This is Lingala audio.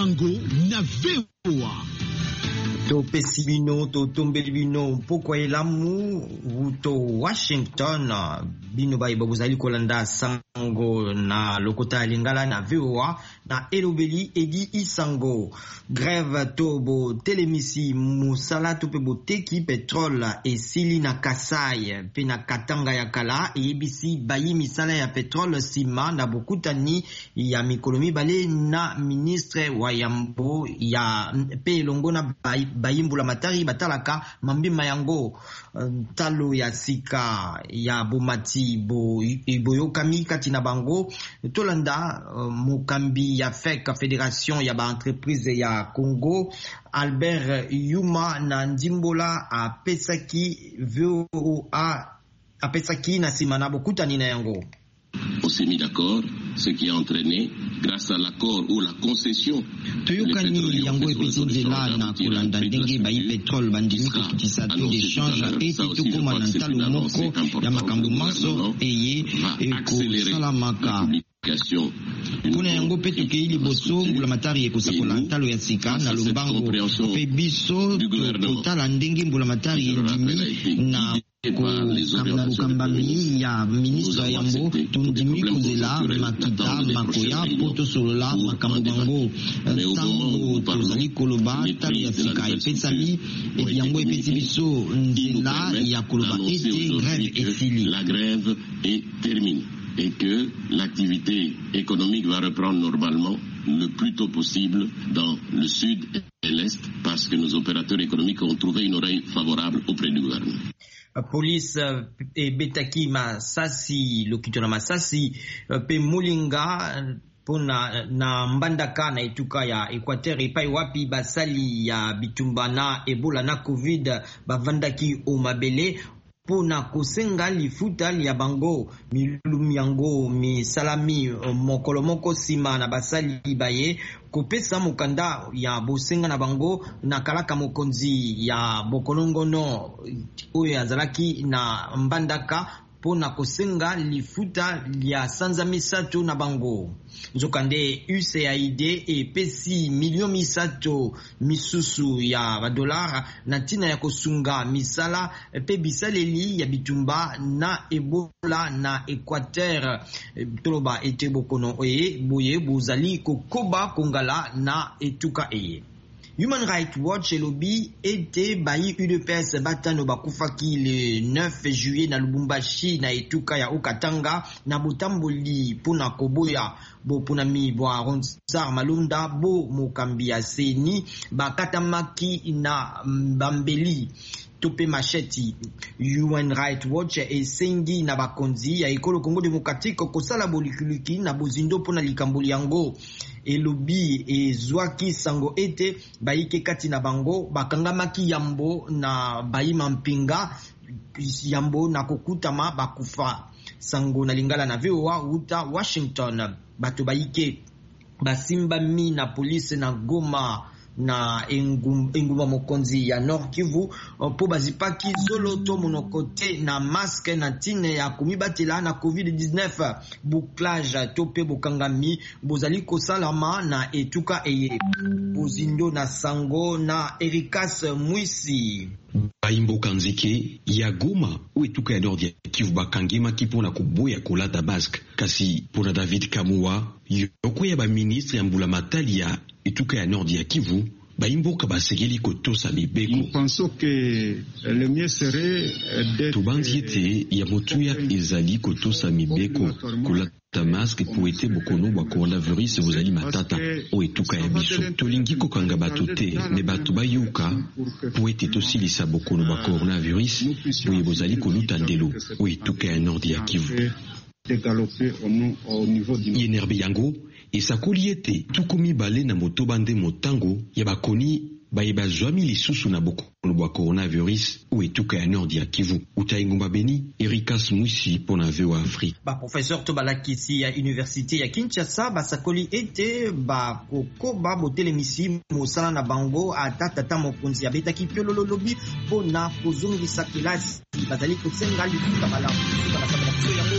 bango na VOA. To pesibino to tombelibino pokwa elamu wuto Washington bino bai babuzali kolanda sango na lokota lingala na VOA na elobeli edi isango grève tobo telemisi musala to pe boteki petrol esili na Kasai pe na Katanga ya kala ebisi bayi misala ya petrol sima na bokutani ya mikolomi bale na ministre wa yambo ya pe longo na bayimbula matari batalaka mambima yango talo ya sika ya bomati boyokami kati na bango tolanda mokambi ya FEC Fédération ya ba entreprise ya Congo Albert Yuma na ndimbola apesaki VOA apesaki na sima na bokutani na yango. On s'est mis d'accord, ce qui a entraîné, grâce à l'accord ou la concession, toyokani yango epetindela na kolanda ndenge bayi petrol bandimi kokitisa taux d'échange ete tokoma na ntalo moko ya makambo maso eye ekosalamaka mpona yango mpe tokei liboso mbula matari ekosakola ntalo ya sika na lombango mpe biso totala ndenge mbula matari endimi na kokambami ya ministre yambo tondimi kozela makita makoya po tosolola makambo bango ntango tozali koloba talo ya sika epesami eti yango epesi biso nzela ya koloba ete grève esili. La grève est terminée et que l'activité économique va reprendre normalement le plus tôt possible dans le sud et l'est parce que nos opérateurs économiques ont trouvé une oreille favorable auprès du gouvernement. Police betaki masasi lokito na masasi pe mulinga pona na mbandaka na etuka ya Equateur epai wapi basali ya bitumba na Ebola na Covid bavandaki o mabele pona kosenga lifuta ya bango milumi yango misalami mokolo moko sima na basali baye kopesa mokanda ya bosenga na bango na kalaka mokonzi ya bokolongono oyo azalaki na mbandaka pona kosenga lifuta ya sanza misato na bango. Nzokande USAID epesi milioni misato misusu ya badolara na tina ya kosunga misala pe bisaleli ya bitumba na Ebola na Equateur. Toloba ete bokono oye boye bozali kokoba kongala na etuka eye. Human Rights Watch elobi ete bayi UDPS batano bakufaki le 9 juillet na Lubumbashi na etuka ya Okatanga na botamboli pona koboya bo pona mi bo Ronsar Malunda bo mokambi ya seni bakatamaki na Bambeli tope macheti. UN Rights Watch esengi na bakonzi ya ekolo Congo Démocratique kosala bolikuluki na bozindo pona likamboli yango elobi ezwaki sango ete bayike kati na bango bakangamaki yambo na bayima mpinga yambo na kokutama bakufa. Sango na lingala na VOA uta Washington bato bayike basimba mi na polisi na Goma na engumba mokonzi ya Nord Kivu po bazipaki zolo to monokote na masque na tine ya komibatela na COVID-19 bouclage to pe bokangami bozali kosalama na etuka eye bozindo na sango na Ericas Mwisi Baimboka nzike ya Goma o etuka ya Nord Kivu bakangema kipona kuboya kolata basque kasi pona David Kamua yoko ya ba ministre ya mbula matali ya etuka ya Nord ya Kivu baimboka basegeli kotosa mibeko. Nous pensons que le mieux serait tubanzi ete ya motuya ezali kotosa mibeko kolata masque po ete bokono bwa coronavirus bozali matata o etuka ya biso tolingi kokanga bato te me bato bayuka po ete tosilisa bokono bwa coronavirus boye bozali koluta ndelo o etuka ya Nord ya Kivu yenerbe yango esakoli ete tukumi bale na motoba nde motango ya bakoni bayeba zwami lisusu na bokono bwa coronavirus o etuka ya Nord ya Kivu. Utaingumba Beni, Ericas Mwisi pona VOA Afrique. Professeur tobalakisi ya Université ya Kinshasa basakoli ete bakokoba botelemisi mosala na bango atata mokonzi ya betaki piololo lobi pona kozongisa kelasi bazali kosenga lifuta malamu.